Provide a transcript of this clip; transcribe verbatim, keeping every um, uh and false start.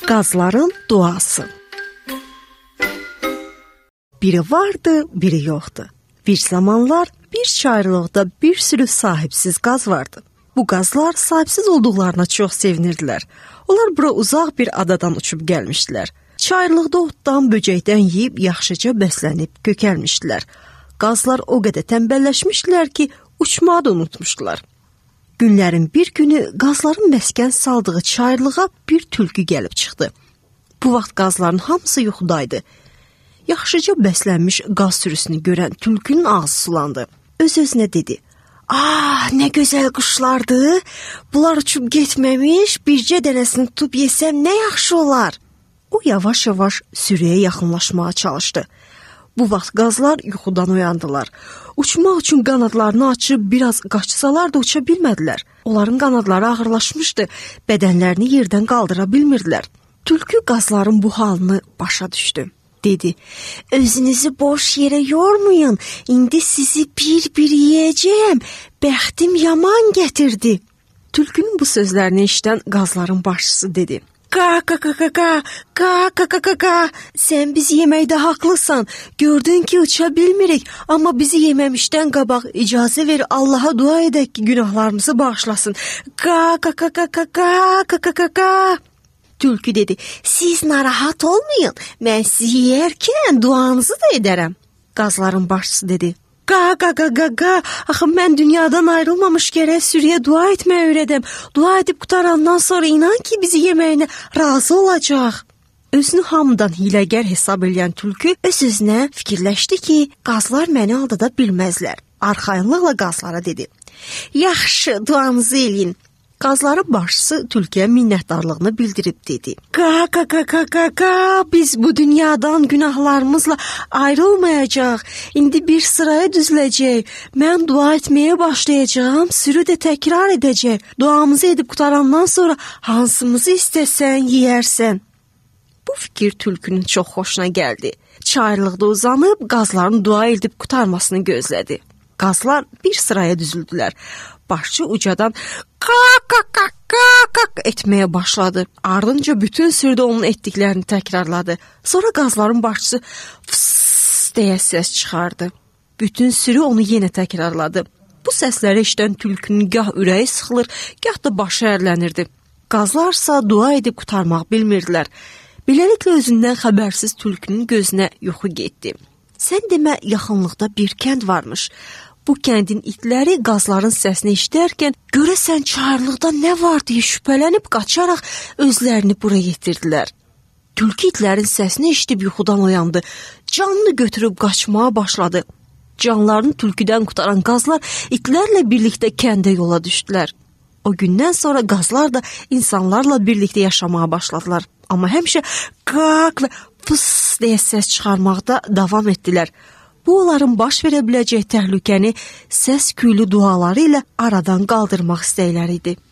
Qazların duası. Biri vardı, biri yoxdu. Bir zamanlar bir çayırlıqda bir sürü sahibsiz qaz vardı. Bu qazlar sahibsiz olduqlarına çox sevinirdilər. Onlar bura uzaq bir adadan uçub gəlmişdilər. Çayırlıqda otdan, böcəkdən yeyib yaxşıca bəslənib kökəlmişdilər. Qazlar o qədər tənbəlləşmişdilər ki, uçmağı da unutmuşdular. Günlərin bir günü qazların məskən saldığı çayırlığa bir tülkü gəlib çıxdı. Bu vaxt qazların hamısı yuxudaydı. Yaxşıca bəslənmiş qaz sürüsünü görən tülkünün ağzı sulandı. Öz-özünə dedi: "Ah, nə gözəl quşlardı. Bunlar uçub getməmiş, bircə dənəsini tutub yesəm nə yaxşı olar." O yavaş-yavaş sürüyə yaxınlaşmağa çalışdı. Bu vaxt qazlar yuxudan oyandılar. Uçmaq üçün qanadlarını açıb biraz qaçsalar da uça bilmədilər. Onların qanadları ağırlaşmışdı, bədənlərini yerdən qaldıra bilmirdilər. Tülkü qazların bu halını başa düşdü. Dedi: "Özünüzü boş yerə yormayın. İndi sizi bir-bir yeyəcəyəm. Bəxtim yaman gətirdi." Tülkünün bu sözlərini eşidən qazların başçısı dedi: "Qa qa qa qa qa qa qa qa qa qa Sən bizi yeməkdə haqlısan. Gördün ki, uça bilmirik, amma bizi yeməmişdən qabaq icazə ver Allaha dua edək ki, günahlarımızı bağışlasın. Qa qa qa qa qa qa qa qa qa." Tülkü dedi: "Siz narahat olmayın. Mən sizi yeyərkən duanızı da edərəm." Qazların başçısı dedi: "Qa qa qa qa qa Axı mən dünyadan ayrılmamış gərək sürüyə dua etməyi öyrədəm. Dua edib qutarandan sonra inan ki, bizi yeməyinə razı olacaq." Özünü hamıdan hiləgər hesab edən tülkü öz-özünə fikirləşdi ki, qazlar məni aldada bilməzlər. Arxayınlıqla qazlara dedi: "Yaxşı, duanızı eləyin." Qazların başçısı tülküyə minnətdarlığını bildirib dedi: "Qa qa qa qa qa qa Biz bu dünyadan günahlarımızla ayrılmayacaq. İndi bir sıraya düzüləcək. Mən dua etməyə başlayacağam, sürü də təkrar edəcək. Duamızı edib qutarandan sonra hansımızı istəsən yeyərsən." Bu fikir tülkünün çox xoşuna gəldi. Çayırlıqda uzanıb qazların dua edib qutarmasını gözlədi. Qazlar bir sıraya düzüldülər. Başçı ucadan "Qaq qaq qaq qaq" etməyə başladı. Ardınca bütün sürü onun etdiklərini təkrarladı. Sonra qazların başçısı "fıs" deyə səs çıxardı. Bütün sürü onu yenə təkrarladı. Bu səsləri eşidən tülkünün gah ürəyi sıxılır, gah da başı ərlənirdi. Qazlarsa dua edib qurtarmaq bilmirdilər. Beləliklə özündən xəbərsiz tülkünün gözünə yuxu getdi. Sən demə, yaxınlıqda bir kənd varmış. Bu kəndin itləri qazların səsini eşidərkən görəsən çayırlıqda nə var deyə şübhələnib qaçaraq özlərini bura yetirdilər. Tülkü itlərin səsini eşidib yuxudan oyandı. Canını götürüb qaçmağa başladı. Canlarını tülküdən qutaran qazlar itlərlə birlikdə kəndə yola düşdülər. O gündən sonra qazlar da insanlarla birlikdə yaşamağa başladılar. Amma həmişə qaq və fıs deyə səs çıxarmaqda davam etdilər. Bu onların baş verə biləcək təhlükəni səs küylü duaları ilə aradan qaldırmaq istəkləri idi.